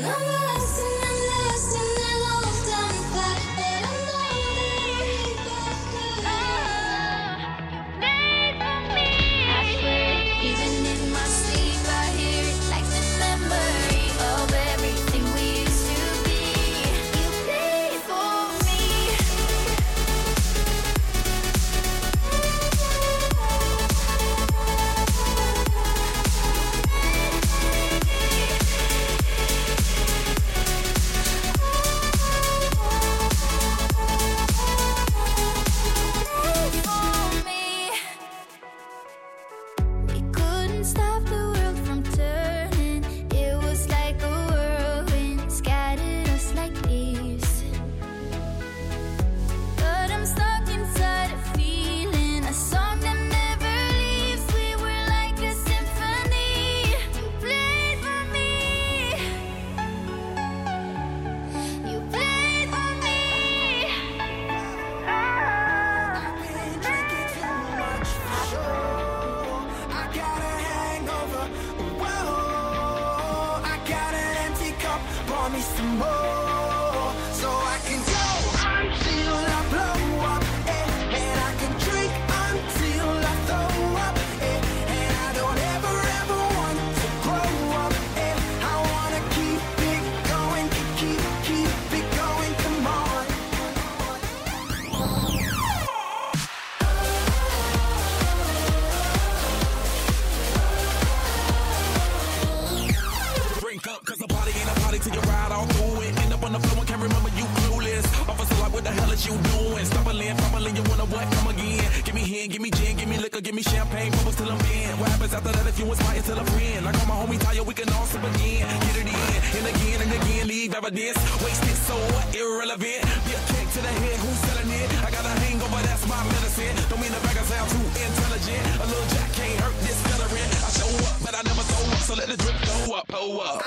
me some more, so I can go until I blow up, and I can drink until I throw up, and I don't ever want to grow up, I wanna keep it going, keep it going, come on. Drink up, cause a party ain't a party till you ride all through it. End up on the floor and can't remember you clueless. Officer like, what the hell is you doing? Stumbling, fumbling, you wanna what? Come again. Give me hen, give me gin, give me liquor, give me champagne, bubbles till I'm in. What happens after that if you inspire till a friend? Like all my homies tired, we can all sip again. Get it in, and again, leave evidence. Wasted so irrelevant. Get kicked to the head, who's selling it? I got a hangover, that's my medicine. Don't mean the bag I sound too intelligent. A little jack can't hurt this veteran. I show up, but I never throw up, so let the drip go up, oh up.